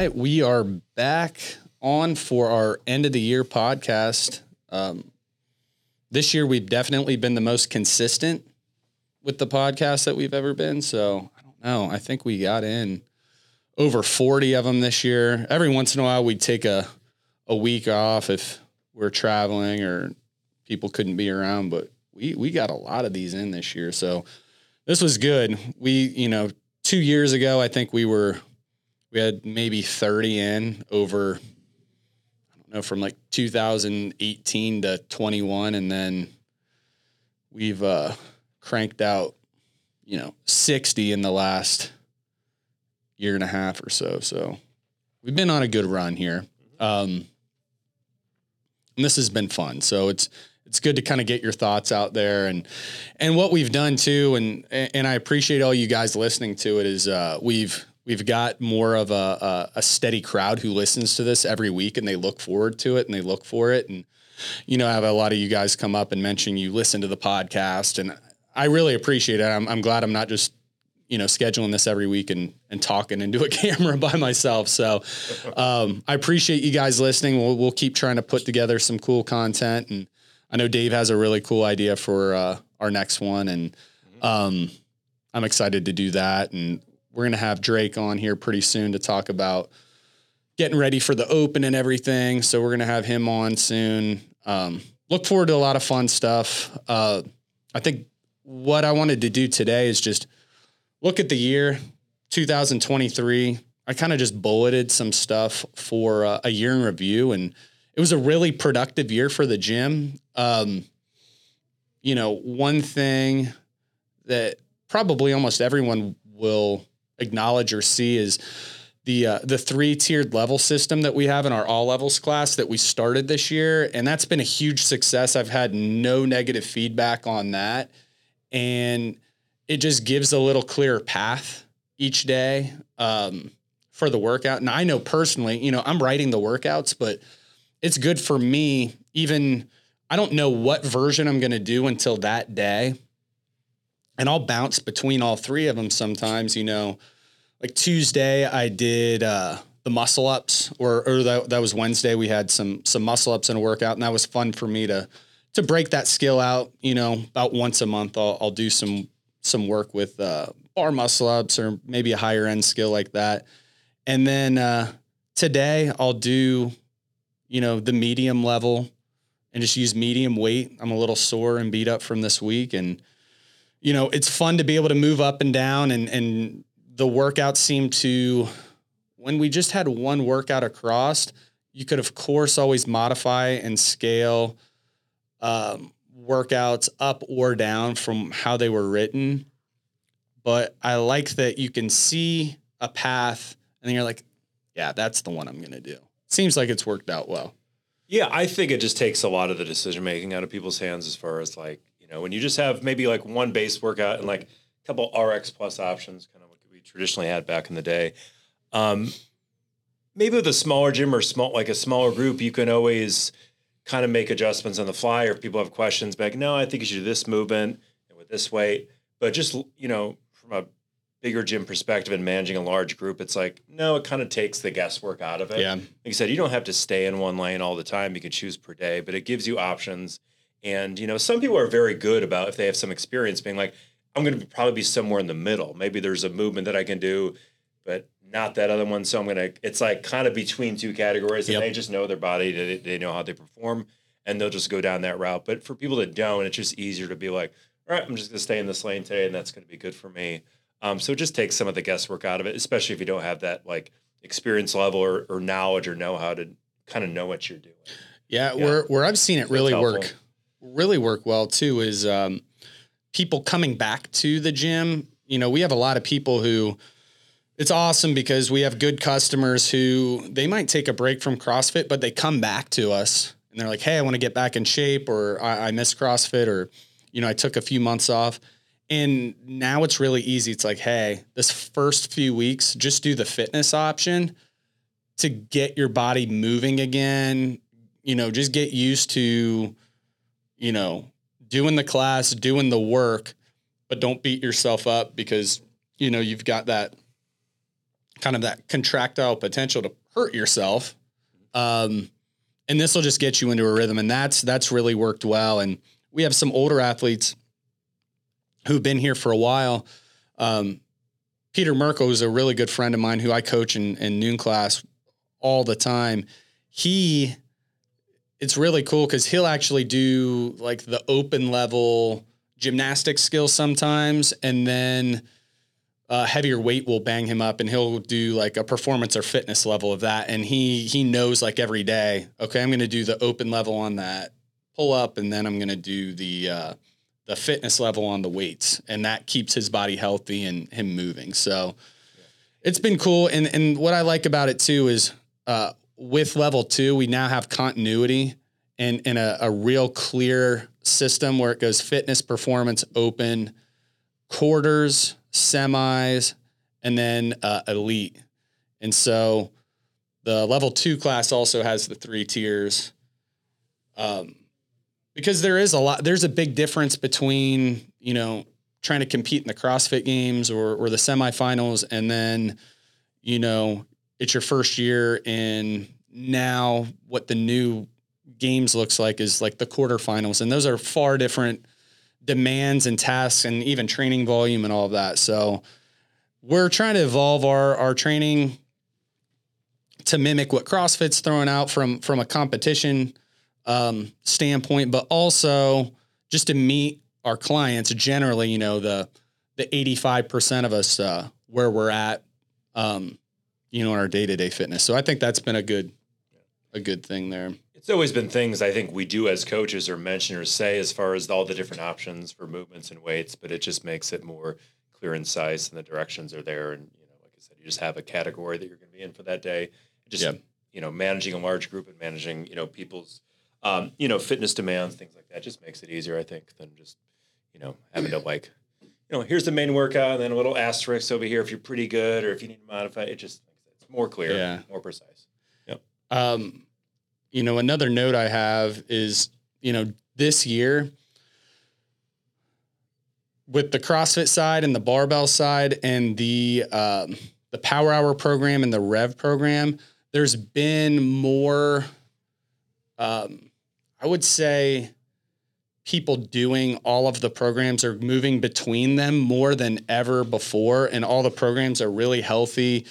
right, we are back on for our end of the year podcast. This year, we've definitely been the most consistent with the podcast that we've ever been. So I don't know. I think we got in over 40 of them this year. Every once in a while, we'd take a week off if we're traveling or people couldn't be around, but we got a lot of these in this year. So this was good. 2 years ago, I think we had maybe 30 in over, I don't know, from like 2018 to 21. And then we've cranked out, 60 in the last year and a half or so. So we've been on a good run here. And this has been fun. So it's good to kind of get your thoughts out there and what we've done too. And I appreciate all you guys listening to it is, we've got more of a steady crowd who listens to this every week and they look forward to it and they look for it. And, I have a lot of you guys come up and mention you listen to the podcast, and I really appreciate it. I'm glad I'm not just, scheduling this every week and talking into a camera by myself. So, I appreciate you guys listening. We'll keep trying to put together some cool content, and I know Dave has a really cool idea for, our next one, and, I'm excited to do that. And we're going to have Drake on here pretty soon to talk about getting ready for the Open and everything. So we're going to have him on soon. Look forward to a lot of fun stuff. I think what I wanted to do today is just look at the year 2023. I kind of just bulleted some stuff for a year in review, and it was a really productive year for the gym. One thing that probably almost everyone will acknowledge or see is the 3-tiered level system that we have in our all levels class that we started this year. And that's been a huge success. I've had no negative feedback on that. And it just gives a little clearer path each day, for the workout. And I know personally, I'm writing the workouts, but it's good for me. Even I don't know what version I'm going to do until that day. And I'll bounce between all three of them sometimes, like Tuesday I did, the muscle ups or that was Wednesday. We had some muscle ups in a workout, and that was fun for me to break that skill out. About once a month, I'll do some work with, bar muscle ups or maybe a higher end skill like that. And then, today I'll do, the medium level and just use medium weight. I'm a little sore and beat up from this week, and, it's fun to be able to move up and down, and the workouts seem to, when we just had one workout across, you could of course always modify and scale workouts up or down from how they were written. But I like that you can see a path and then you're like, yeah, that's the one I'm going to do. Seems like it's worked out well. Yeah, I think it just takes a lot of the decision-making out of people's hands as far as when you just have maybe like one base workout and like a couple RX plus options, kind of what we traditionally had back in the day. Maybe with a smaller gym or a smaller group, you can always kind of make adjustments on the fly, or if people have questions, like, no, I think you should do this movement and with this weight. But just, from a bigger gym perspective and managing a large group, it's like, no, it kind of takes the guesswork out of it. Yeah. Like you said, you don't have to stay in one lane all the time. You can choose per day, but it gives you options. And, some people are very good about, if they have some experience, being like, I'm going to probably be somewhere in the middle. Maybe there's a movement that I can do, but not that other one. So it's like kind of between two categories, and they just know their body. They know how they perform, and they'll just go down that route. But for people that don't, it's just easier to be like, all right, I'm just going to stay in this lane today, and that's going to be good for me. So it just takes some of the guesswork out of it, especially if you don't have that like experience level or knowledge or know how to kind of know what you're doing. Yeah. Where I've seen it really work well too is, people coming back to the gym. We have a lot of people who, it's awesome because we have good customers who they might take a break from CrossFit, but they come back to us and they're like, hey, I want to get back in shape, or I miss CrossFit, or, I took a few months off. And now it's really easy. It's like, hey, this first few weeks, just do the fitness option to get your body moving again. Just get used to, doing the class, doing the work, but don't beat yourself up because, you've got that kind of that contractile potential to hurt yourself. And this will just get you into a rhythm. And that's really worked well. And we have some older athletes who've been here for a while. Peter Merkel is a really good friend of mine who I coach in noon class all the time. It's really cool because he'll actually do like the open level gymnastic skills sometimes. And then heavier weight will bang him up and he'll do like a performance or fitness level of that. And he knows like every day, okay, I'm going to do the open level on that pull up. And then I'm going to do the fitness level on the weights, and that keeps his body healthy and him moving. So it's been cool. And what I like about it too is, with level 2, we now have continuity and a real clear system where it goes fitness, performance, open, quarters, semis, and then elite. And so the level 2 class also has the 3 tiers. Because there's a big difference between, trying to compete in the CrossFit Games or the semifinals. And then, it's your first year, and now what the new games looks like is like the quarterfinals. And those are far different demands and tasks and even training volume and all of that. So we're trying to evolve our training to mimic what CrossFit's throwing out from a competition standpoint, but also just to meet our clients generally, the 85% of us, where we're at, in our day-to-day fitness. So I think that's been a good thing there. It's always been things I think we do as coaches or mention or say as far as all the different options for movements and weights, but it just makes it more clear and concise, and the directions are there. And, like I said, you just have a category that you're going to be in for that day. Just, managing a large group and managing, people's, fitness demands, things like that just makes it easier, I think, than just, having to here's the main workout and then a little asterisk over here if you're pretty good or if you need to modify it. It's more clear, more precise. Yep. Another note I have is, this year with the CrossFit side and the barbell side and the Power Hour program and the Rev program, there's been more, I would say, people doing all of the programs are moving between them more than ever before. And all the programs are really healthy.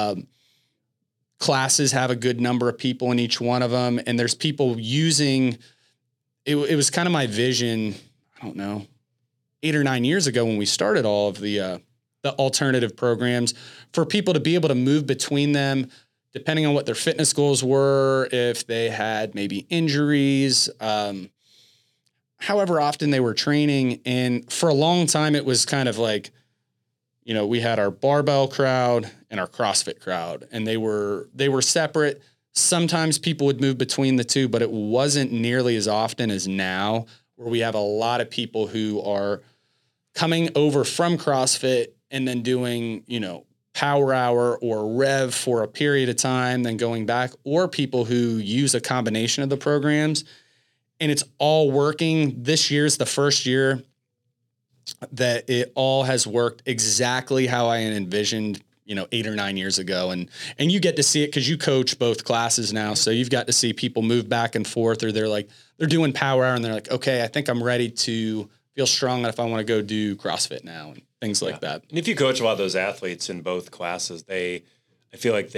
Classes have a good number of people in each one of them. And there's people using, it was kind of my vision, I don't know, 8 or 9 years ago when we started all of the alternative programs, for people to be able to move between them depending on what their fitness goals were, if they had maybe injuries, however often they were training. And for a long time, it was kind of like, we had our barbell crowd and our CrossFit crowd, and they were separate. Sometimes people would move between the two, but it wasn't nearly as often as now, where we have a lot of people who are coming over from CrossFit and then doing, Power Hour or Rev for a period of time, then going back, or people who use a combination of the programs. And it's all working. This year's the first year that it all has worked exactly how I envisioned, 8 or 9 years ago. And you get to see it because you coach both classes now. So you've got to see people move back and forth, or they're doing Power Hour and they're like, okay, I think I'm ready to feel strong enough. I want to go do CrossFit now and things like that. And if you coach a lot of those athletes in both classes, I feel like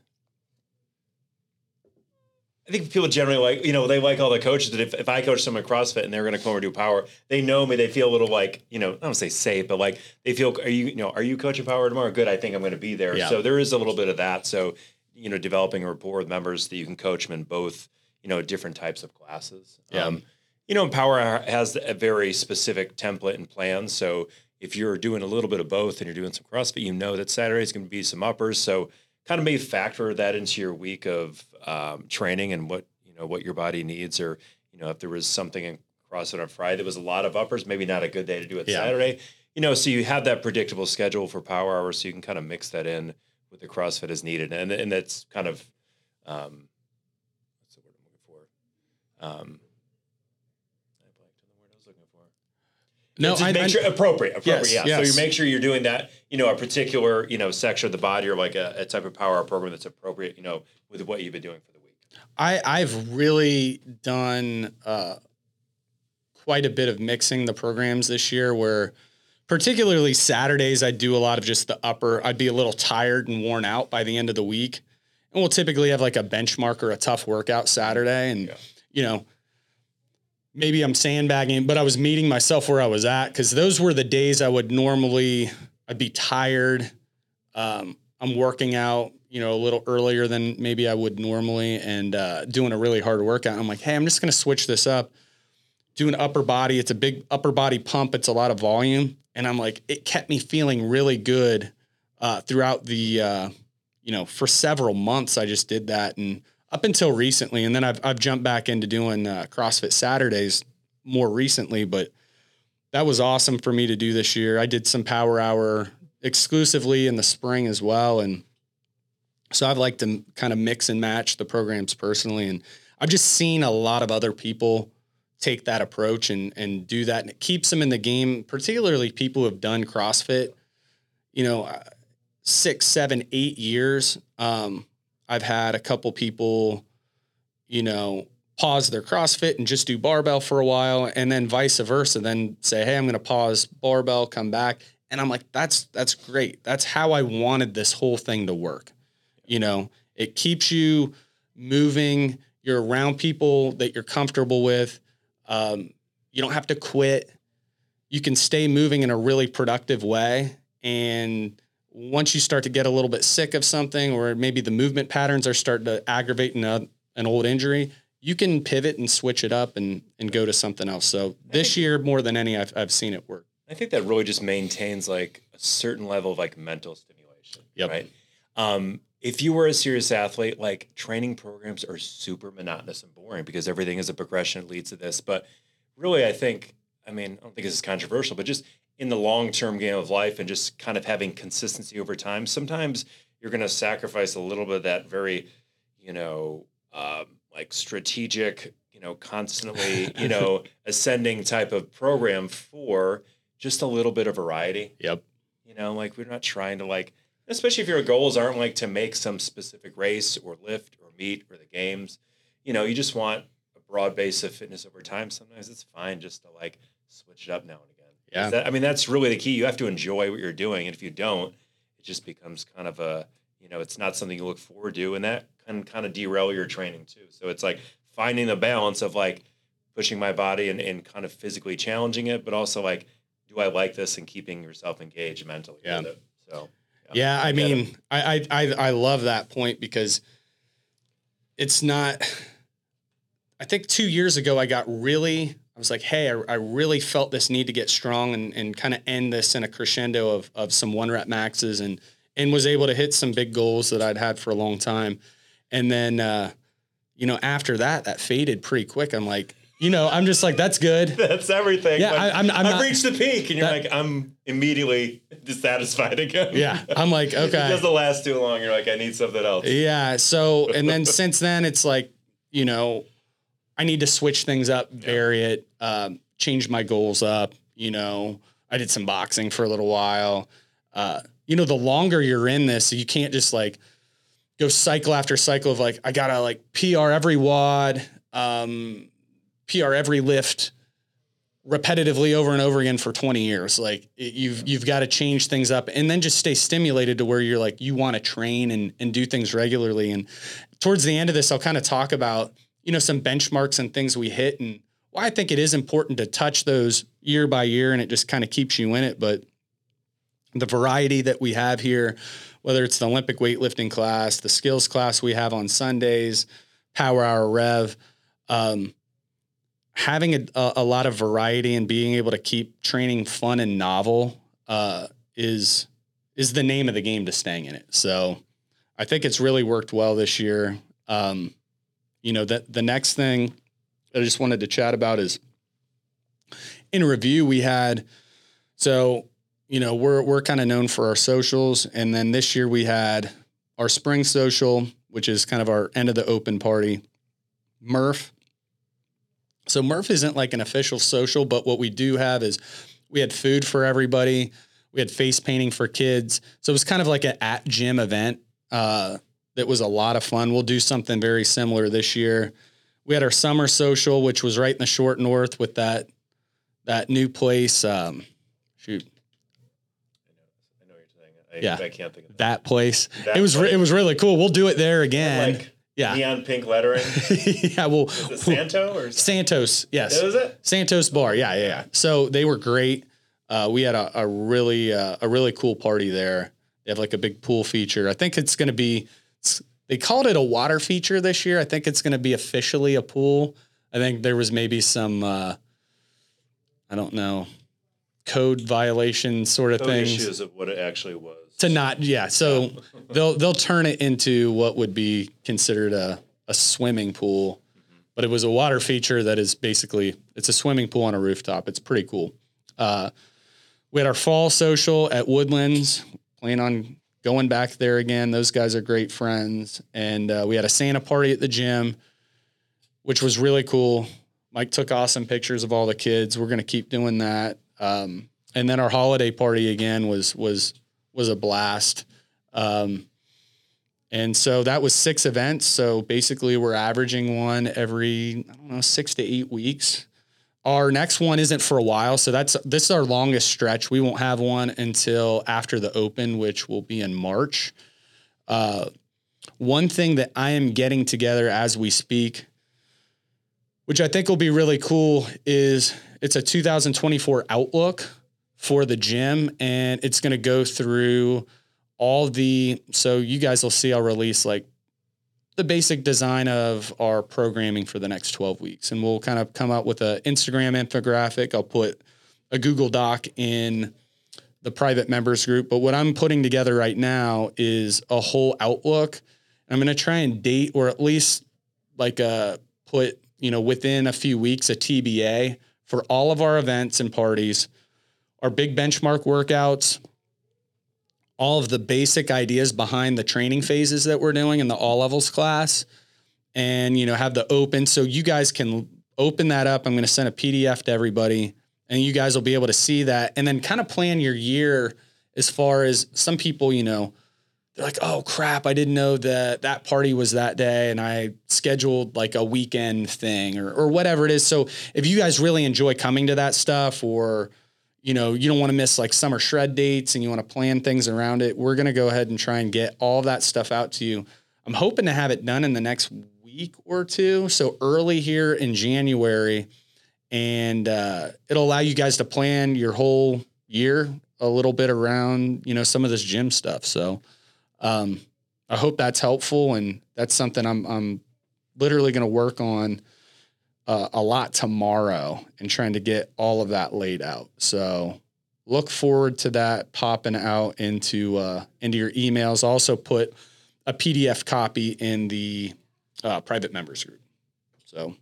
I think people generally they like all the coaches that if I coach someone CrossFit and they're going to come over and do power, they know me, they feel a little like, I don't want to say safe, but like they feel, are you coaching power tomorrow? Good. I think I'm going to be there. Yeah. So there is a little bit of that. So, developing a rapport with members that you can coach them in both, different types of classes. Yeah. And Power has a very specific template and plan. So if you're doing a little bit of both and you're doing some CrossFit, that Saturday is going to be some uppers. So kind of maybe factor that into your week of training and what your body needs, or, if there was something in CrossFit on Friday that was a lot of uppers, maybe not a good day to do it Saturday, so you have that predictable schedule for Power Hours, so you can kind of mix that in with the CrossFit as needed. And that's kind of, what's the word I'm looking for? I blanked on the word I was looking for. No, make sure appropriate. Yes, yeah. Yes. So you make sure you're doing that, a particular, section of the body or like a type of power hour program that's appropriate, with what you've been doing for the week? I've really done quite a bit of mixing the programs this year, where particularly Saturdays, I do a lot of just the upper. I'd be a little tired and worn out by the end of the week. And we'll typically have like a benchmark or a tough workout Saturday. And, maybe I'm sandbagging, but I was meeting myself where I was at, because those were the days I'd be tired. I'm working out, a little earlier than maybe I would normally, and doing a really hard workout. I'm like, hey, I'm just going to switch this up. Do an upper body. It's a big upper body pump. It's a lot of volume. And I'm like, it kept me feeling really good throughout the, for several months. I just did that, and up until recently. And then I've jumped back into doing CrossFit Saturdays more recently, but that was awesome for me to do this year. I did some power hour exclusively in the spring as well. And so I've liked to kind of mix and match the programs personally. And I've just seen a lot of other people take that approach and do that. And it keeps them in the game, particularly people who have done CrossFit, 6, 7, 8 years. I've had a couple people, pause their CrossFit and just do barbell for a while, and then vice versa, then say, hey, I'm going to pause barbell, come back. And I'm like, that's great. That's how I wanted this whole thing to work. It keeps you moving. You're around people that you're comfortable with. You don't have to quit. You can stay moving in a really productive way. And once you start to get a little bit sick of something, or maybe the movement patterns are starting to aggravate an old injury, you can pivot and switch it up and go to something else. So this year, more than any, I've seen it work. I think that really just maintains like a certain level of like mental stimulation. Yep. Right. If you were a serious athlete, like training programs are super monotonous and boring because everything is a progression that leads to this. But really, I don't think this is controversial, but just in the long-term game of life and just kind of having consistency over time, sometimes you're going to sacrifice a little bit of that very, like strategic, constantly, ascending type of program for just a little bit of variety. Yep. Like we're not trying to especially if your goals aren't like to make some specific race or lift or meet or the games, you just want a broad base of fitness over time. Sometimes it's fine just to switch it up now and again. Yeah. That's really the key. You have to enjoy what you're doing. And if you don't, it just becomes kind of it's not something you look forward to. And that can kind of derail your training too. So it's like finding the balance of pushing my body and kind of physically challenging it, but also do I like this, and keeping yourself engaged mentally with it. So, yeah, I love that point, because it's not, I think 2 years ago, I was like, hey, I really felt this need to get strong and kind of end this in a crescendo of some 1-rep maxes, and was able to hit some big goals that I'd had for a long time. And then, after that faded pretty quick. I'm like, I'm just like, that's good. That's everything. Yeah, I've reached the peak, and you're I'm immediately dissatisfied again. Yeah, I'm like, okay. It doesn't last too long. You're like, I need something else. Yeah. So, and then since then, it's like, I need to switch things up, vary it, change my goals up. I did some boxing for a little while. The longer you're in this, you can't just go cycle after cycle of I gotta PR every WOD, PR every lift repetitively over and over again for 20 years. You've got to change things up, and then just stay stimulated to where you're you want to train and do things regularly. And towards the end of this, I'll kind of talk about, some benchmarks and things we hit, and why I think it is important to touch those year by year, and it just kind of keeps you in it. But the variety that we have here, whether it's the Olympic weightlifting class, the skills class we have on Sundays, Power Hour Rev, having a lot of variety and being able to keep training fun and novel is the name of the game to staying in it. So I think it's really worked well this year. That the next thing I just wanted to chat about is in review we had, we're kind of known for our socials. And then this year we had our spring social, which is kind of our end of the open party, Murph. So Murph isn't an official social, but what we do have is we had food for everybody. We had face painting for kids. So it was kind of like an at gym event. That was a lot of fun. We'll do something very similar this year. We had our summer social, which was right in the short north with that new place. I know what you're saying. I can't think of that place. That it was really cool. We'll do it there again. Like neon pink lettering. Yeah, well, is it Santo or Santos? Yes, is it Santos Bar? Yeah. So they were great. We had a really cool party there. They have like a big pool feature. I think it's going to be. They called it a water feature this year. I think it's going to be officially a pool. I think there was maybe some, I don't know, code violation sort of things. Issues of what it actually was. So they'll turn it into what would be considered a swimming pool, but it was a water feature that is basically, it's a swimming pool on a rooftop. It's pretty cool. We had our fall social at Woodlands, plan on going back there again. Those guys are great friends. And we had a Santa party at the gym, which was really cool. Mike took awesome pictures of all the kids. We're going to keep doing that. And then our holiday party again was a blast. And so that was 6 events. So basically we're averaging one every, 6 to 8 weeks. Our next one isn't for a while. So this is our longest stretch. We won't have one until after the Open, which will be in March. One thing that I am getting together as we speak, which I think will be really cool, is it's a 2024 outlook for the gym. And it's going to go through so you guys will see, I'll release like the basic design of our programming for the next 12 weeks. And we'll kind of come up with an Instagram infographic. I'll put a Google Doc in the private members group. But what I'm putting together right now is a whole outlook. I'm going to try and date, or at least like put, within a few weeks, a TBA for all of our events and parties, our big benchmark workouts, all of the basic ideas behind the training phases that we're doing in the all levels class, and, have the open. So you guys can open that up. I'm going to send a PDF to everybody, and you guys will be able to see that and then kind of plan your year as far as some people, they're like, oh crap, I didn't know that party was that day, and I scheduled like a weekend thing or whatever it is. So if you guys really enjoy coming to that stuff, or you don't want to miss like summer shred dates and you want to plan things around it, we're going to go ahead and try and get all that stuff out to you. I'm hoping to have it done in the next week or two. So early here in January, and it'll allow you guys to plan your whole year a little bit around, some of this gym stuff. So I hope that's helpful. And that's something I'm literally going to work on a lot tomorrow and trying to get all of that laid out. So look forward to that popping out into your emails. Also put a PDF copy in the private members group. So,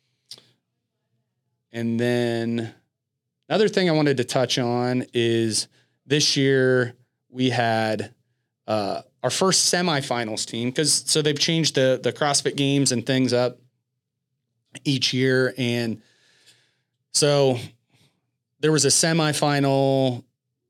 and then another thing I wanted to touch on is this year we had our first semifinals team, so they've changed the CrossFit games and things up each year. And so there was a semifinal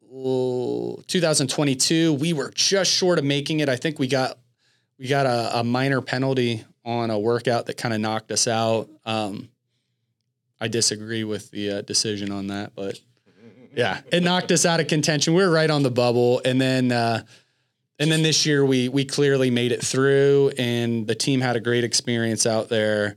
2022. We were just short of making it. I think we got a minor penalty on a workout that kind of knocked us out. I disagree with the decision on that, but yeah, it knocked us out of contention. We were right on the bubble. And then this year we clearly made it through, and the team had a great experience out there.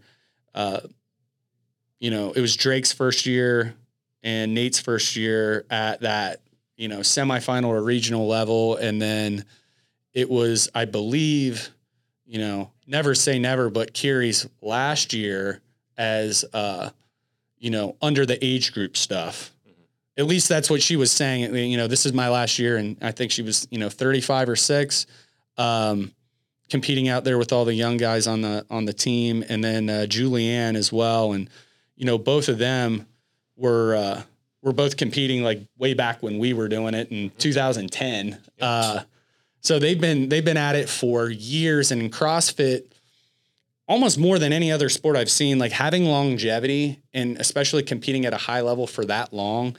It was Drake's first year and Nate's first year at that, semifinal or regional level. And then it was, I believe, never say never, but Kiri's last year as, under the age group stuff. At least that's what she was saying. This is my last year. And I think she was, 35 or 6, competing out there with all the young guys on the team. And then, Julianne as well. And, both of them were both competing like way back when we were doing it in 2010. So they've been at it for years, and in CrossFit, almost more than any other sport I've seen, like having longevity and especially competing at a high level for that long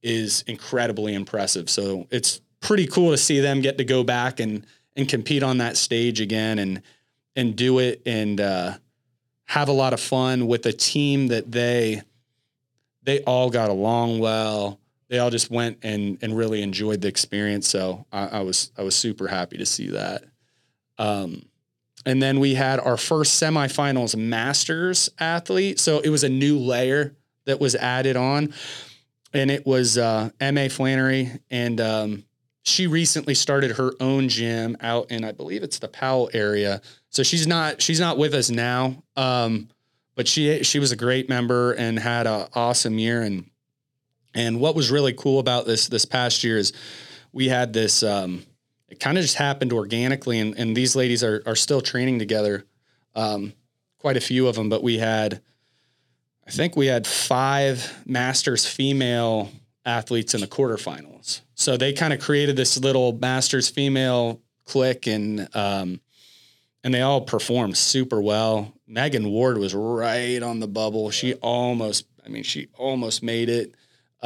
is incredibly impressive. So it's pretty cool to see them get to go back and compete on that stage again and do it and have a lot of fun with a team that they all got along well. They all just went and really enjoyed the experience. So I was super happy to see that. And then we had our first semifinals masters athlete. So it was a new layer that was added on, and it was M.A. Flannery. And she recently started her own gym out in, I believe it's the Powell area. So she's not with us now. But she was a great member and had an awesome year. And what was really cool about this past year is we had this, it kind of just happened organically, and these ladies are still training together, quite a few of them, but I think we had 5 Masters female athletes in the quarterfinals. So they kind of created this little Masters female clique, and they all performed super well. Megan Ward was right on the bubble. She almost made it.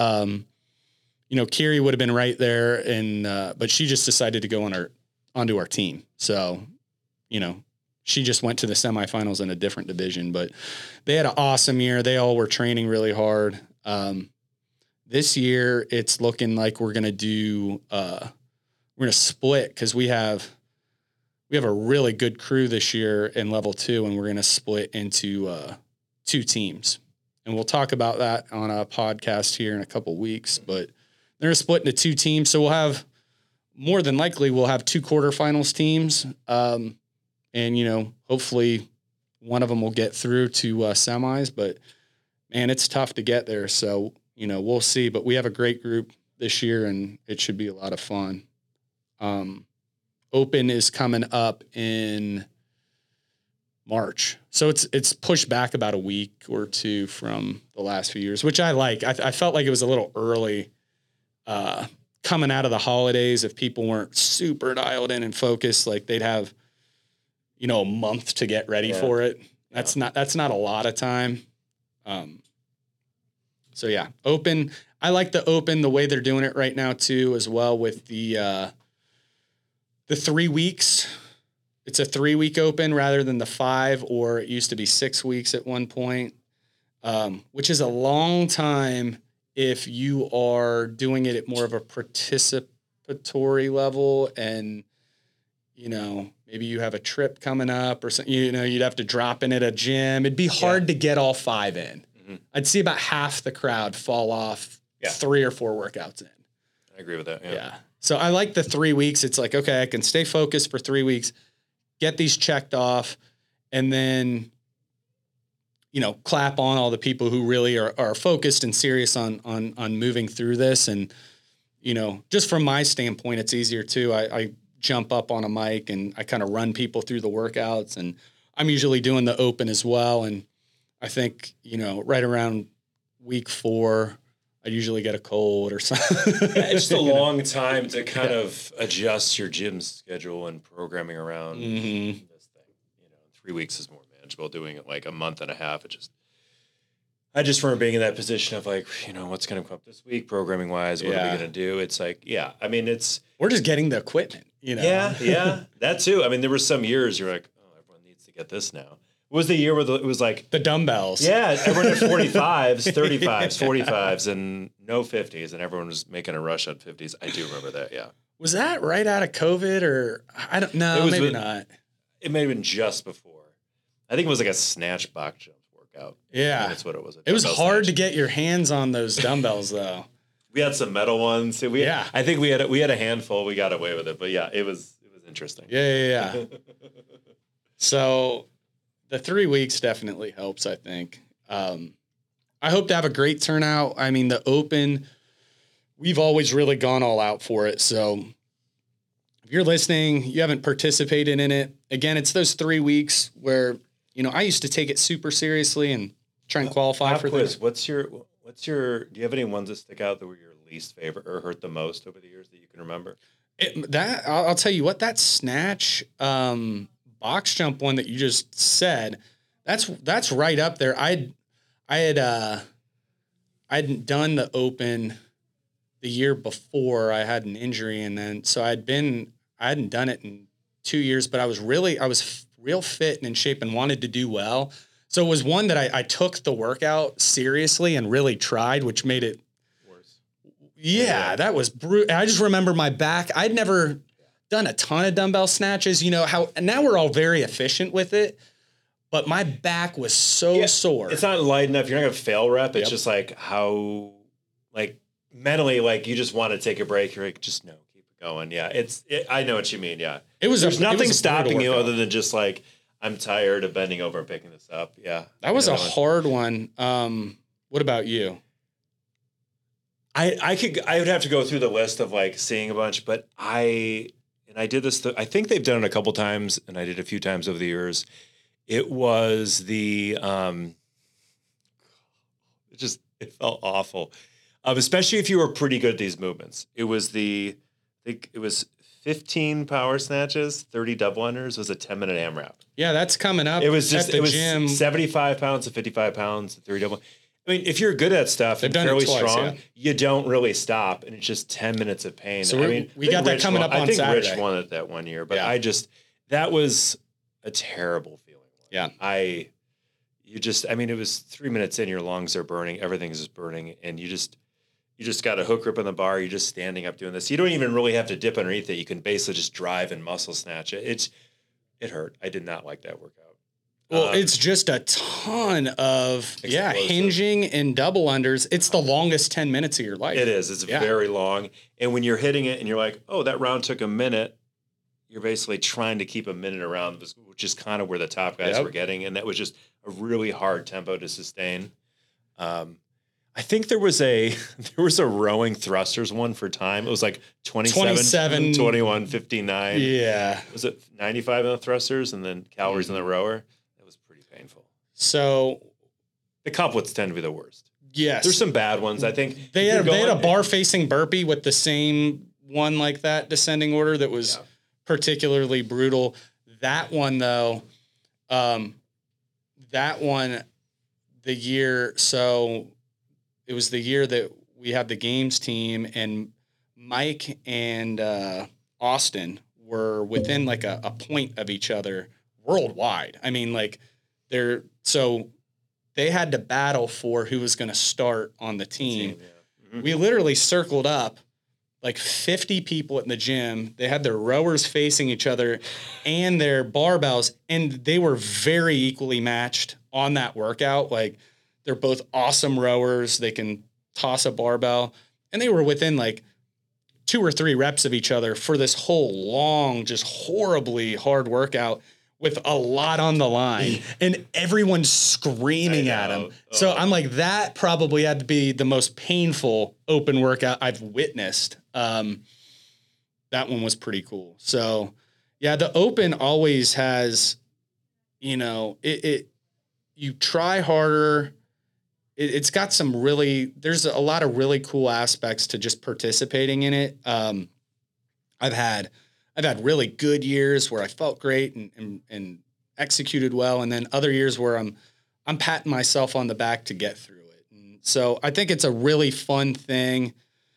Kiri would have been right there, but she just decided to go onto our team. So, she just went to the semifinals in a different division, but they had an awesome year. They all were training really hard. This year it's looking like we're going to split, because we have a really good crew this year in level 2, and we're going to split into 2 teams. And we'll talk about that on a podcast here in a couple of weeks, but they're split into 2 teams. So more than likely we'll have 2 quarterfinals teams. And hopefully one of them will get through to semis, but man, it's tough to get there. So, we'll see, but we have a great group this year and it should be a lot of fun. Open is coming up in March. So it's pushed back about a week or 2 from the last few years, which I like. I felt like it was a little early coming out of the holidays. If people weren't super dialed in and focused, like they'd have, a month to get ready for it. That's not a lot of time. So yeah, Open. I like the Open, the way they're doing it right now too, as well, with the 3 weeks. It's a 3-week Open rather than the 5, or it used to be 6 weeks at one point, which is a long time if you are doing it at more of a participatory level, and maybe you have a trip coming up or something. You'd have to drop in at a gym. It'd be hard to get all 5 in. Mm-hmm. I'd see about half the crowd fall off 3 or 4 workouts in. I agree with that. Yeah. So I like the 3 weeks. It's like, okay, I can stay focused for 3 weeks, get these checked off, and then, clap on all the people who really are focused and serious on moving through this. And, just from my standpoint, it's easier too. I jump up on a mic and I kind of run people through the workouts, and I'm usually doing the Open as well. And I think, right around week 4, I usually get a cold or something. It's just a long time to kind of adjust your gym schedule and programming around this thing. 3 weeks is more manageable. Doing it like a month and a half, I just remember being in that position of like, what's going to come up this week, programming wise. What are we going to do? It's like, we're just getting the equipment. Yeah, that too. I mean, there were some years you're like, oh, everyone needs to get this now. What was the year where it was like the dumbbells? Yeah, everyone had 45s, 35s, 45s, and no 50s, and everyone was making a rush on 50s. I do remember that. Yeah. Was that right out of COVID, or I don't know? Maybe not. It may have been just before. I think it was like a snatch box jump workout. Yeah, that's what it was. It was hard to get your hands on those dumbbells, though. We had some metal ones. I think we had a handful. We got away with it, but yeah, it was interesting. Yeah. So the 3 weeks definitely helps, I think. I hope to have a great turnout. I mean, the Open, we've always really gone all out for it. So if you're listening, you haven't participated in it, again, it's those 3 weeks where, I used to take it super seriously and try and qualify for this. What's your, do you have any ones that stick out that were your least favorite or hurt the most over the years that you can remember? I'll tell you what, that snatch, box jump one that you just said, that's right up there. I hadn't done the Open the year before I had an injury, and then so I hadn't done it in 2 years, but I was real fit and in shape and wanted to do well. So it was one that I took the workout seriously and really tried, which made it Worse. Yeah, that was brutal. I just remember my back. I'd never done a ton of dumbbell snatches, and now we're all very efficient with it, but my back was so sore. It's not light enough. You're not going to fail rep. It's just like how, like mentally, like you just want to take a break. You're like, just no, keep it going. Yeah. I know what you mean. Yeah. There's nothing stopping you other than just like, I'm tired of bending over and picking this up. Yeah. That was a hard one. What about you? I would have to go through the list of like seeing a bunch, but I did this. I think they've done it a couple times, and I did a few times over the years. It was it felt awful, especially if you were pretty good at these movements. It was I think it was 15 power snatches, 30 double unders. It was a 10-minute AMRAP. Yeah, that's coming up. It was just at the gym. 75 pounds to 55 pounds, 30 double. I mean, if you're good at stuff and done it fairly twice, strong, you don't really stop, and it's just 10 minutes of pain. So we got that coming up on Saturday. I think Rich won it that one year, but that was a terrible feeling. Yeah. It was 3 minutes in, your lungs are burning, everything's just burning, and you just got a hook grip on the bar, you're just standing up doing this. You don't even really have to dip underneath it. You can basically just drive and muscle snatch it. It hurt. I did not like that workout. Well, it's just a ton of hinging and double unders. It's the longest 10 minutes of your life. It is. It's very long. And when you're hitting it and you're like, oh, that round took a minute, you're basically trying to keep a minute around, which is kind of where the top guys were getting. And that was just a really hard tempo to sustain. I think there was a rowing thrusters one for time. It was like 27, 21, 59. Yeah. Was it 95 on the thrusters and then calories on the rower? Painful. So the couplets tend to be the worst. Yes. There's some bad ones. I think they had a bar facing burpee with the same one like that descending order that was particularly brutal. That one though, it was the year that we had the games team, and Mike and Austin were within like a point of each other worldwide. I mean, like so they had to battle for who was going to start on the team. Mm-hmm. We literally circled up like 50 people in the gym. They had their rowers facing each other and their barbells, and they were very equally matched on that workout. Like, they're both awesome rowers. They can toss a barbell, and they were within like 2 or 3 reps of each other for this whole long, just horribly hard workout with a lot on the line and everyone screaming at him. So I'm like, that probably had to be the most painful open workout I've witnessed. That one was pretty cool. So yeah, the open always has, you try harder. It's got there's a lot of really cool aspects to just participating in it. I've had really good years where I felt great and executed well, and then other years where I'm patting myself on the back to get through it. And so I think it's a really fun thing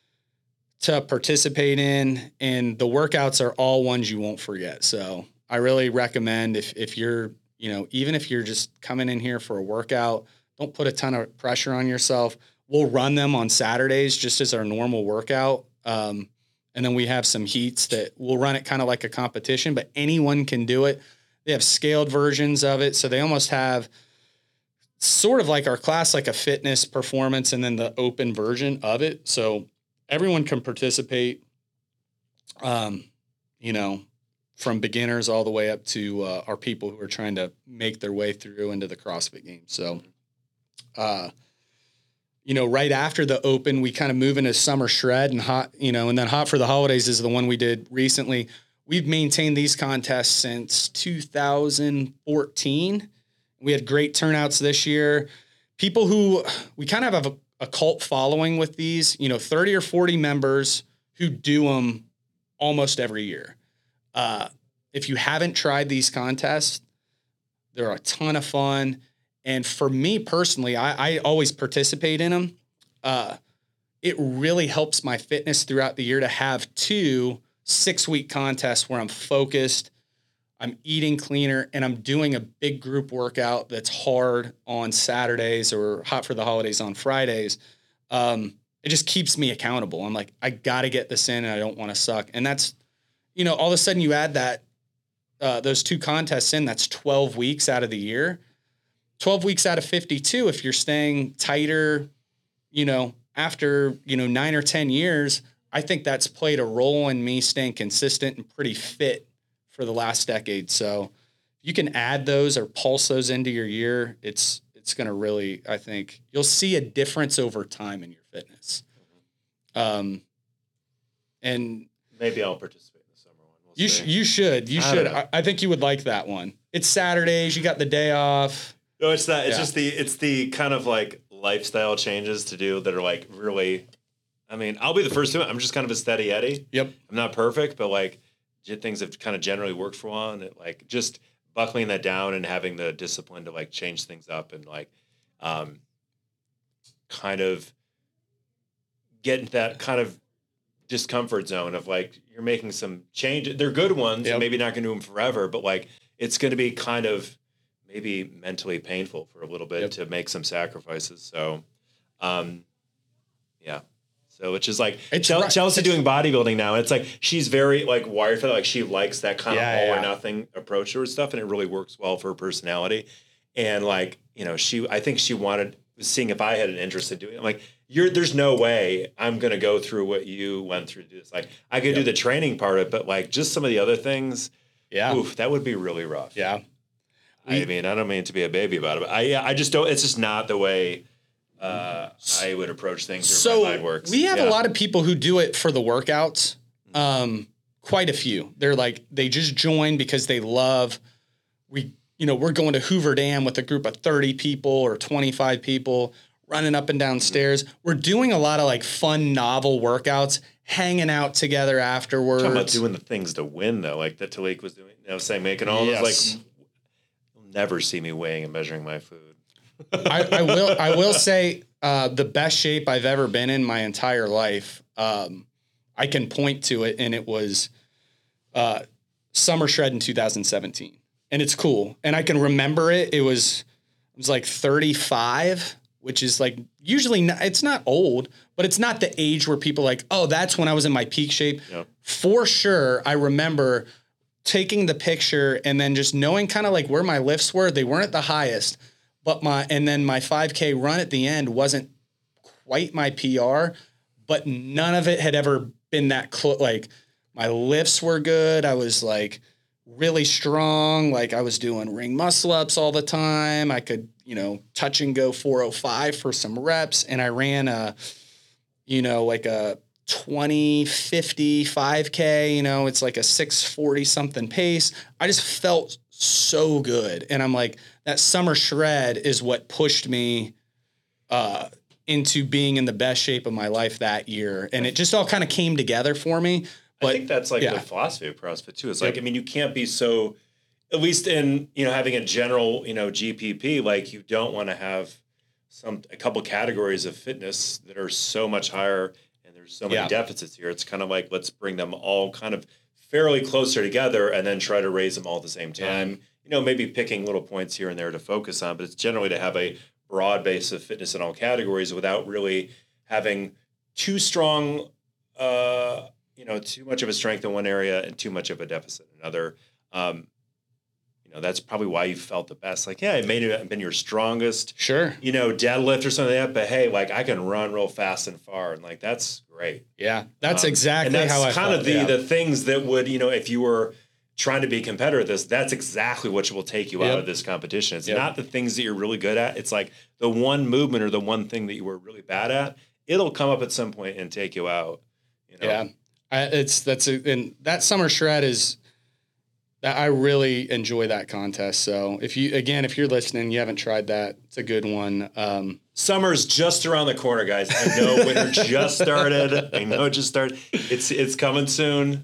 to participate in, and the workouts are all ones you won't forget. So I really recommend if you're, even if you're just coming in here for a workout, don't put a ton of pressure on yourself. We'll run them on Saturdays just as our normal workout. And then we have some heats that we'll run it kind of like a competition, but anyone can do it. They have scaled versions of it. So they almost have sort of like our class, like a fitness performance, and then the open version of it. So everyone can participate, from beginners all the way up to our people who are trying to make their way through into the CrossFit game. So, right after the open, we kind of move into summer shred and hot, and then hot for the holidays is the one we did recently. We've maintained these contests since 2014. We had great turnouts this year. People who we kind of have a cult following with these, 30 or 40 members who do them almost every year. If you haven't tried these contests, they're a ton of fun. And for me personally, I always participate in them it really helps my fitness throughout the year to have 2 6-week contests where I'm focused, I'm eating cleaner, and I'm doing a big group workout that's hard on Saturdays or hot for the holidays on Fridays. It just keeps me accountable. I'm like, I got to get this in and I don't want to suck. And that's, all of a sudden you add that, those 2 contests in, that's 12 weeks out of the year, 12 weeks out of 52. If you're staying tighter, after, 9 or 10 years, I think that's played a role in me staying consistent and pretty fit for the last decade. So you can add those or pulse those into your year. It's going to really, I think you'll see a difference over time in your fitness. And maybe I'll participate in the summer one. You should. I think you would like that one. It's Saturdays. You got the day off. No, it's not. It's just it's the kind of like lifestyle changes to do that are like really, I mean, I'll be the first to it. I'm just kind of a steady Eddie. Yep. I'm not perfect, but like things have kind of generally worked for a while, and it, like just buckling that down and having the discipline to like change things up and like kind of get into that kind of discomfort zone of like you're making some change. They're good ones, and maybe not going to do them forever, but like it's going to be kind of maybe mentally painful for a little bit to make some sacrifices. So, yeah. So which is like Chelsea doing bodybuilding now. It's like she's very like wired for that. Like she likes that kind of all or nothing approach to her stuff, and it really works well for her personality. And like I think she wanted seeing if I had an interest in doing it. I'm like, there's no way I'm gonna go through what you went through to do this. Like I could do the training part of it, but like just some of the other things, that would be really rough. Yeah. I mean, I don't mean to be a baby about it, but I just don't. It's just not the way I would approach things. So my mind works. We have a lot of people who do it for the workouts. Quite a few. They're like they just join because they love. We're going to Hoover Dam with a group of 30 people or 25 people running up and down stairs. We're doing a lot of like fun, novel workouts, hanging out together afterwards. Talking about doing the things to win though, like that Talik was doing. Saying making all those like. Never see me weighing and measuring my food. I will say the best shape I've ever been in my entire life. I can point to it, and it was Summer Shred in 2017, and it's cool. And I can remember it. It was like 35, which is like usually it's not old, but it's not the age where people are like, oh, that's when I was in my peak shape. Yep. For sure, I remember taking the picture and then just knowing kind of like where my lifts were. They weren't at the highest, but my 5K run at the end wasn't quite my PR, but none of it had ever been that close. Like my lifts were good. I was like really strong. Like I was doing ring muscle ups all the time. I could, touch and go 405 for some reps. And I ran like a 20, 50, 5K, it's like a 640 something pace. I just felt so good. And I'm like, that Summer Shred is what pushed me into being in the best shape of my life that year. And it just all kind of came together for me. But I think that's like the philosophy of CrossFit too. It's like, I mean, you can't be so, at least in, having a general, GPP, like you don't want to have a couple categories of fitness that are so much higher. There's so many deficits here. It's kind of like, let's bring them all kind of fairly closer together and then try to raise them all at the same time. Maybe picking little points here and there to focus on, but it's generally to have a broad base of fitness in all categories without really having too strong, too much of a strength in one area and too much of a deficit in another. That's probably why you felt the best. Like, it may not have been your strongest, deadlift or something like that, but hey, like I can run real fast and far, and like that's great. Yeah, that's exactly and that's how I kind felt. of the things that would, if you were trying to be a competitor at this, that's exactly what will take you out of this competition. It's not the things that you're really good at. It's like the one movement or the one thing that you were really bad at. It'll come up at some point and take you out. Yeah, and that Summer Shred is. I really enjoy that contest. So if you're listening, you haven't tried that, it's a good one. Summer's just around the corner, guys. I know winter just started. It's coming soon.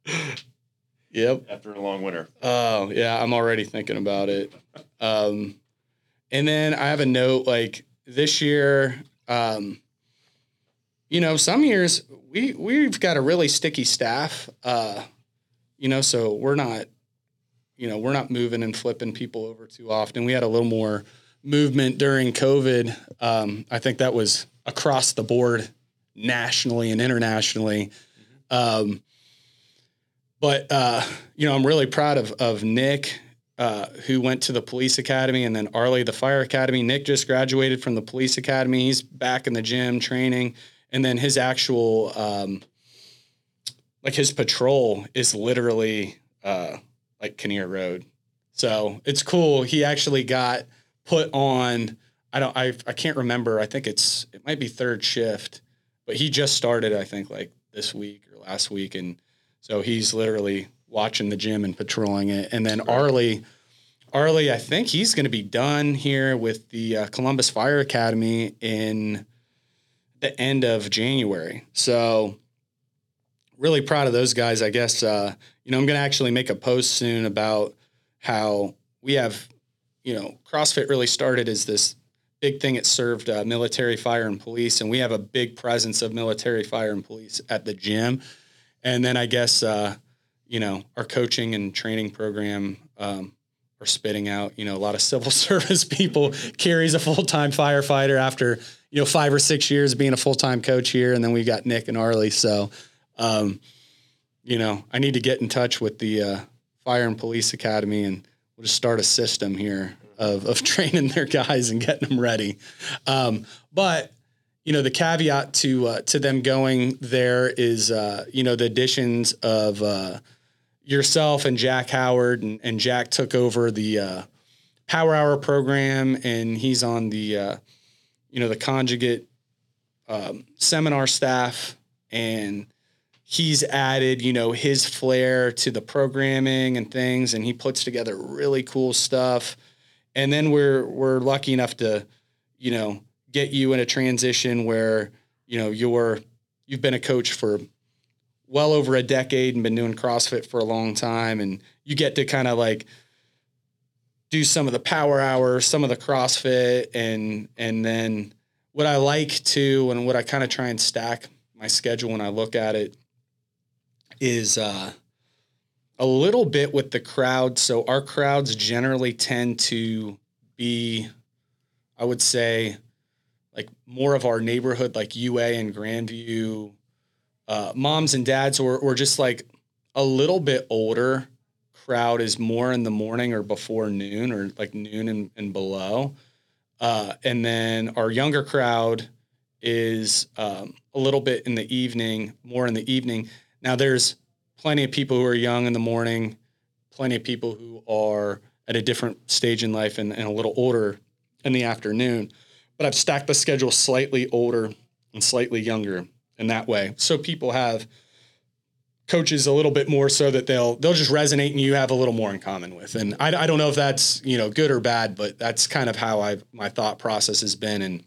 Yep. After a long winter. Oh yeah. I'm already thinking about it. And then I have a note like this year, some years we've got a really sticky staff, so we're not moving and flipping people over too often. We had a little more movement during COVID. I think that was across the board nationally and internationally. But I'm really proud of Nick, who went to the police academy, and then Arlie, the fire academy. Nick just graduated from the police academy. He's back in the gym training. And then his actual, his patrol is literally, Kinnear Road. So it's cool. He actually got put on, I can't remember. I think it might be third shift, but he just started, I think, like this week or last week. And so he's literally watching the gym and patrolling it. And then Arlie, I think he's going to be done here with the Columbus Fire Academy in the end of January. So really proud of those guys. I guess, I'm going to actually make a post soon about how we have, CrossFit really started as this big thing. It served military, fire, and police. And we have a big presence of military, fire, and police at the gym. And then I guess, our coaching and training program, are spitting out, a lot of civil service people. Carrie's a full-time firefighter after, 5 or 6 years being a full-time coach here. And then we got Nick and Arlie. So, I need to get in touch with the Fire and Police Academy, and we'll just start a system here of training their guys and getting them ready. But the caveat to them going there is, the additions of yourself and Jack Howard, and Jack took over the Power Hour program, and he's on the, the conjugate seminar staff, and he's added, his flair to the programming and things, and he puts together really cool stuff. And then we're lucky enough to, get you in a transition where, you've been a coach for well over a decade and been doing CrossFit for a long time. And you get to kind of do some of the Power Hour, some of the CrossFit. And then what I like to, and what I kind of try and stack my schedule when I look at it, is a little bit with the crowd. So our crowds generally tend to be, I would say, more of our neighborhood, like UA and Grandview, moms and dads, or just a little bit older crowd is more in the morning or before noon, or noon and below. And then our younger crowd is a little bit in the evening, more in the evening. Now there's plenty of people who are young in the morning, plenty of people who are at a different stage in life and a little older in the afternoon. But I've stacked the schedule slightly older and slightly younger in that way. So people have coaches a little bit more so that they'll just resonate and you have a little more in common with. And I don't know if that's, good or bad, but that's kind of how my thought process has been. And,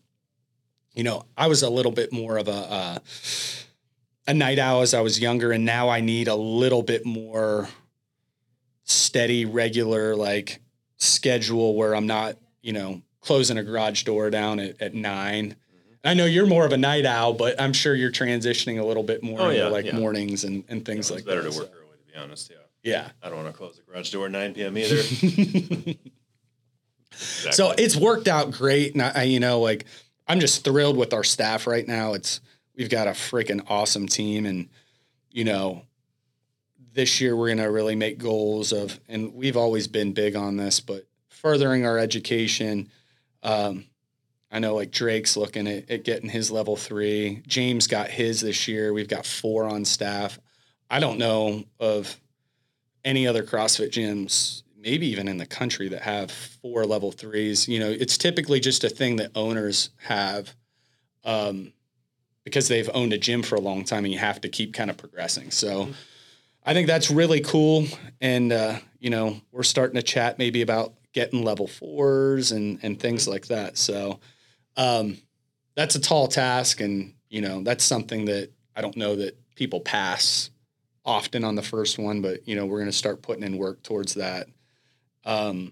I was a little bit more of a night owl as I was younger. And now I need a little bit more steady, regular, schedule where I'm not, closing a garage door down at 9. I know you're more of a night owl, but I'm sure you're transitioning a little bit more into mornings and things like that. It's better to work early, to be honest. Yeah. I don't want to close the garage door at 9 p.m. either. Exactly. So it's worked out great. And I'm just thrilled with our staff right now. We've got a freaking awesome team. And, this year we're going to really make goals and we've always been big on this, but furthering our education. I know Drake's looking at getting his level 3. James got his this year. We've got 4 on staff. I don't know of any other CrossFit gyms, maybe even in the country, that have 4 level 3s. It's typically just a thing that owners have because they've owned a gym for a long time and you have to keep kind of progressing. So I think that's really cool. And, we're starting to chat maybe about getting level 4s and things like that. So that's a tall task. And, that's something that I don't know that people pass often on the first one, but, we're going to start putting in work towards that. And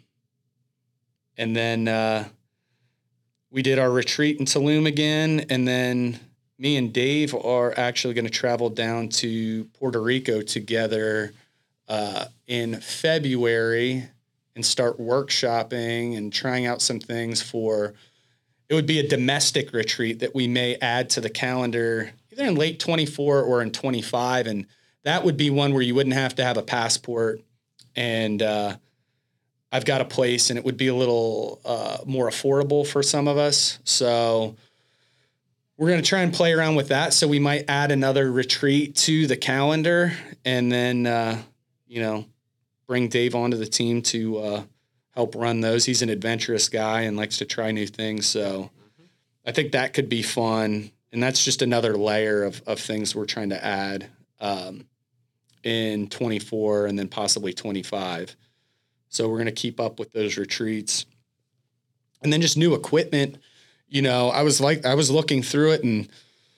then we did our retreat in Tulum again. And then me and Dave are actually going to travel down to Puerto Rico together in February and start workshopping and trying out some things for. It would be a domestic retreat that we may add to the calendar either in late 24 or in 25. And that would be one where you wouldn't have to have a passport. And I've got a place, and it would be a little more affordable for some of us. So we're going to try and play around with that. So we might add another retreat to the calendar, and then, bring Dave onto the team to help run those. He's an adventurous guy and likes to try new things. So I think that could be fun. And that's just another layer of things we're trying to add in 24 and then possibly 25. So we're going to keep up with those retreats. And then just new equipment. I was looking through it, and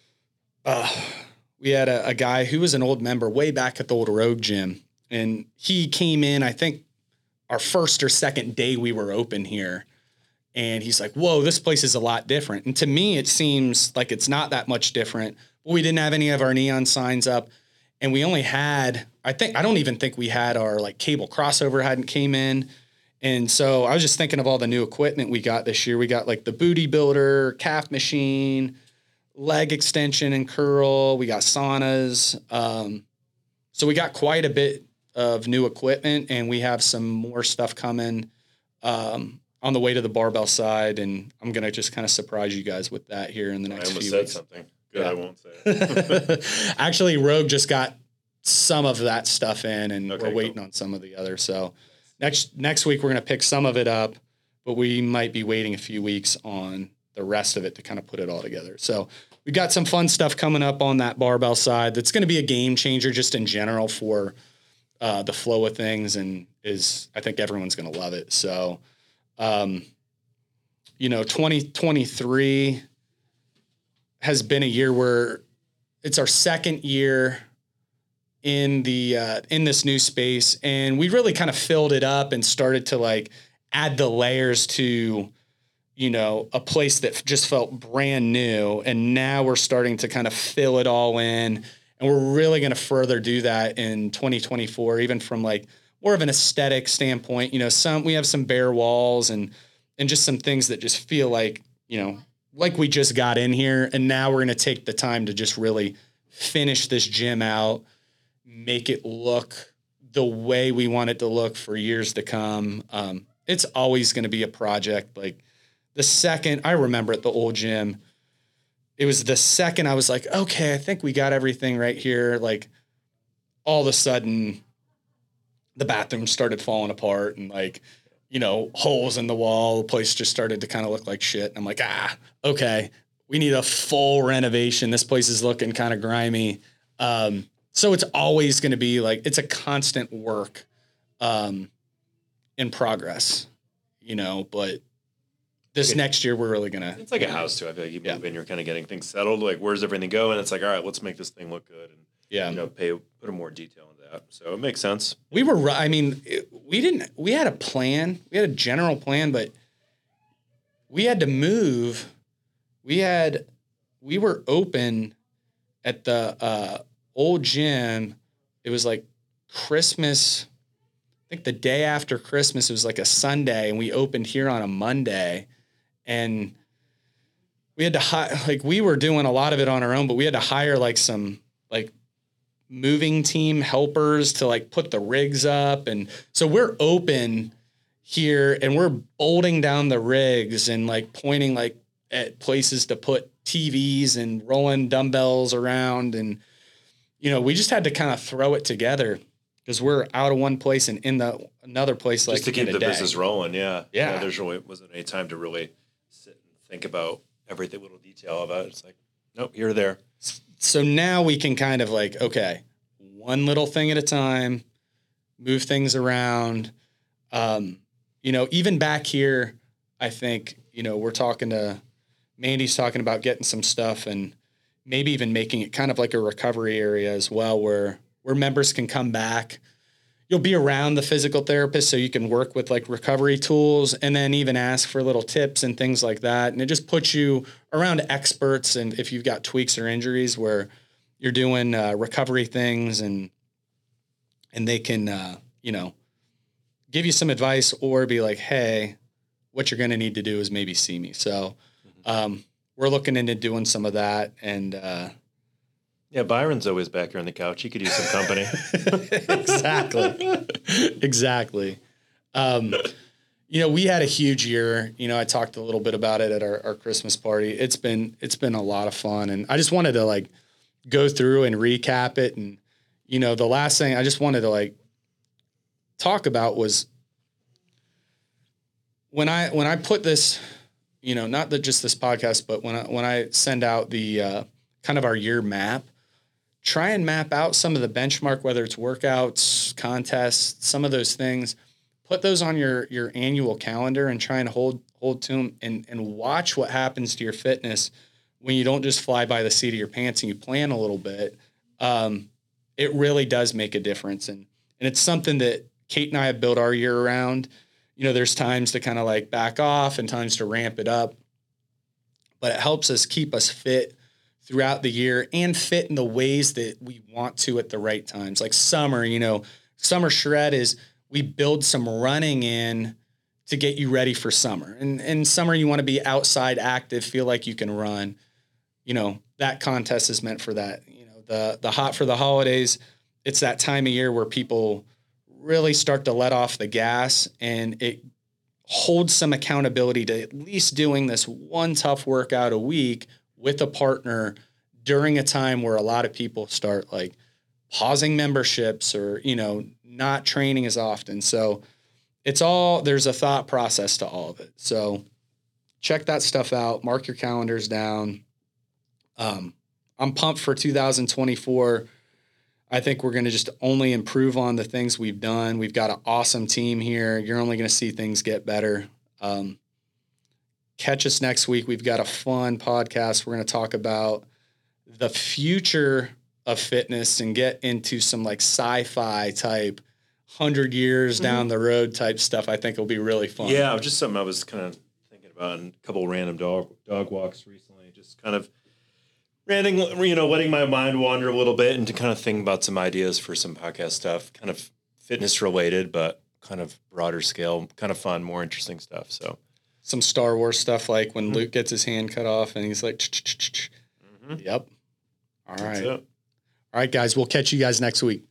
we had a guy who was an old member way back at the old Rogue Gym. And he came in, I think, our first or second day we were open here. And he's like, whoa, this place is a lot different. And to me, it seems like it's not that much different. But we didn't have any of our neon signs up. And we only had, I don't even think we had our cable crossover hadn't came in. And so I was just thinking of all the new equipment we got this year. We got the booty builder, calf machine, leg extension and curl. We got saunas. So we got quite a bit of new equipment, and we have some more stuff coming on the way to the barbell side. And I'm going to just kind of surprise you guys with that here in the next few weeks. I almost said something. Good, yeah. I won't say it. Actually, Rogue just got some of that stuff in, and we're waiting on some of the other. So next week, we're going to pick some of it up, but we might be waiting a few weeks on the rest of it to kind of put it all together. So we've got some fun stuff coming up on that barbell side that's going to be a game changer just in general for the flow of things, and I think everyone's going to love it. So, 2023 has been a year where it's our second year in this new space, and we really kind of filled it up and started to add the layers to, a place that just felt brand new. And now we're starting to kind of fill it all in. And we're really going to further do that in 2024, even from more of an aesthetic standpoint. We have some bare walls and just some things that just feel like we just got in here. And now we're going to take the time to just really finish this gym out, make it look the way we want it to look for years to come. It's always going to be a project. The second I remember at the old gym, it was the second I was like, okay, I think we got everything right here. All of a sudden the bathroom started falling apart and holes in the wall. The place just started to kind of look like shit. And I'm like, okay, we need a full renovation. This place is looking kind of grimy. So it's always going to be it's a constant work in progress, but this next year, we're really going to... It's like a house, too. I feel like you move in, you're kind of getting things settled. Where's everything go? And it's all right, let's make this thing look good. And, put more detail into that. So it makes sense. We had a plan. We had a general plan, but we had to move. We were open at the old gym. It was Christmas. I think the day after Christmas, it was a Sunday, and we opened here on a Monday. And we had to we were doing a lot of it on our own, but we had to hire some moving team helpers to put the rigs up. And so we're open here, and we're bolting down the rigs and pointing at places to put TVs and rolling dumbbells around. And, we just had to kind of throw it together because we're out of one place and in another place. Just to keep the business rolling. Yeah. Yeah. There's really wasn't any time to really sit and think about every little detail about it. It's nope, you're there. So now we can kind of okay, one little thing at a time, move things around. Even back here, I think, Mandy's talking about getting some stuff and maybe even making it kind of like a recovery area as well, where members can come back. you'll be around the physical therapist so you can work with like recovery tools and then even ask for little tips and things like that. And it just puts you around experts. And if you've got tweaks or injuries where you're doing recovery things and they can, give you some advice or be like, hey, what you're going to need to do is maybe see me. So we're looking into doing some of that. And yeah, Byron's always back here on the couch. He could use some company. Exactly. We had a huge year. I talked a little bit about it at our Christmas party. It's been a lot of fun. And I just wanted to like go through and recap it. And, the last thing I just wanted to like talk about was when I put this, not that just this podcast, but when I send out the kind of our year map, try and map out some of the benchmark, whether it's workouts, contests, some of those things, put those on your annual calendar and try and hold to them and watch what happens to your fitness when you don't just fly by the seat of your pants and you plan a little bit. It really does make a difference. And it's something that Kate and I have built our year around. There's times to kind of like back off and times to ramp it up, but it helps us keep us fit throughout the year and fit in the ways that we want to at the right times. Like summer, summer shred is we build some running in to get you ready for summer. And in summer, you want to be outside active, feel like you can run. That contest is meant for that. The hot for the holidays, it's that time of year where people really start to let off the gas and it holds some accountability to at least doing this one tough workout a week with a partner during a time where a lot of people start like pausing memberships or, not training as often. So there's a thought process to all of it. So check that stuff out, mark your calendars down. I'm pumped for 2024. I think we're going to just only improve on the things we've done. We've got an awesome team here. You're only going to see things get better. Catch us next week. We've got a fun podcast. We're going to talk about the future of fitness and get into some like sci-fi type 100 years down the road type stuff. I think it'll be really fun. Yeah, just something I was kind of thinking about in a couple of random dog walks recently. Just kind of letting my mind wander a little bit and to kind of think about some ideas for some podcast stuff, kind of fitness related, but kind of broader scale, kind of fun, more interesting stuff. So some Star Wars stuff, like when Luke gets his hand cut off and he's like, Yep. All right. All right, guys. We'll catch you guys next week.